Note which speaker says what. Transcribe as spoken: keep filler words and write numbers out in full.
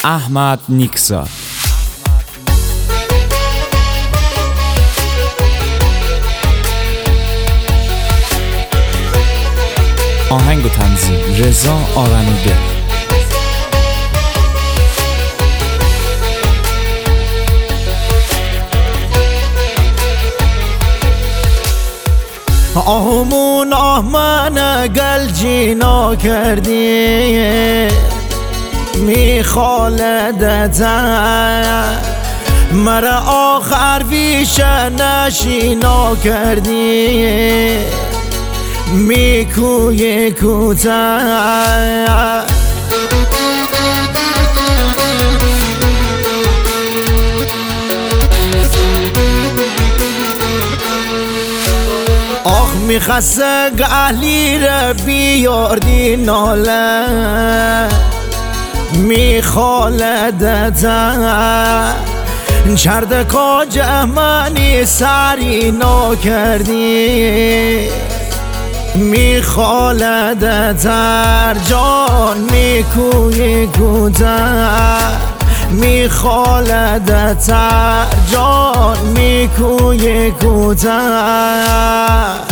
Speaker 1: احمد نیکزاد. آهنگ و تنظیم رضا آرمیده.
Speaker 2: آهمون آه من گل جینا کردی می خالدت مرا آخر ویشه نشینا کردی می کوی کوتاه آخ میخسته گهلی را بیاردی ناله میخالدت چرد کاجه منی سری نا کردی میخالدت جان میکوی کوتاه میخالدت جان میکوی کوتاه.